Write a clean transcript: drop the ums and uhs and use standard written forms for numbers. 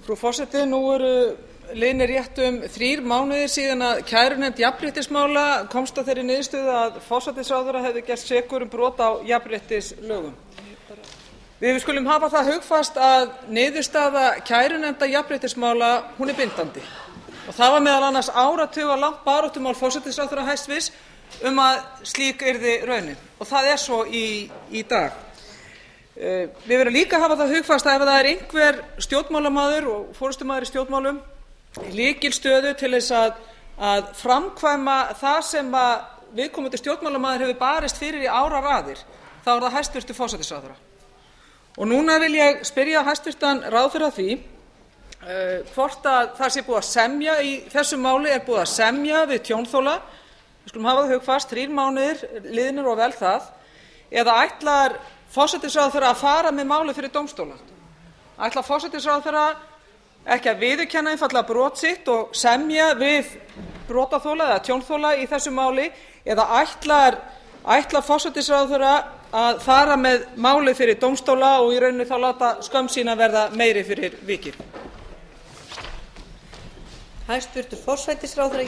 Frú forseti, nú eru liðnir rétt 3 mánuðir síðan að kærunefnd jafnréttismála komst að þeirri niðurstöðu að forsætisráðherra hefði gerst sekur brot á jafnréttislögum. Við skulum hafa það hugfast að niðurstaða kærunefndar jafnréttismála er bindandi. Og það var meðal annars áratugalangt baráttumál forsætisráðherra hæstvirts að slík yrði raunin. Og það svo í dag. Við verðum líka að hafa það hugfast að ef það einhver stjórnmálamaður og forystumaður í stjórnmálum í lykilstöðu til þess að framkvæma það sem viðkomandi stjórnmálamaður hefur barist fyrir í áraraðir, þá það hæstvirtur forsætisráðherra. Og núna vil ég spyrja hæstvirtan ráðherra því hvort að það sé búið að semja í þessu máli, búið að semja við tjónþola, við skulum hafa það hugfast, 3 mánuðir liðnir og vel það, eða ætlar forsætisráðherra að fara með málið fyrir dómstóla? Ætlar forsætisráðherra ekki að viðurkenna einfaldlega brot sitt og semja við brotaþola eða tjónþola í þessu máli, eða ætlar forsætisráðherra að fara með málið fyrir dómstóla og í rauninni þá láta skömm sína verða meiri fyrir vikið? Hæstvirtur forsætisráðherra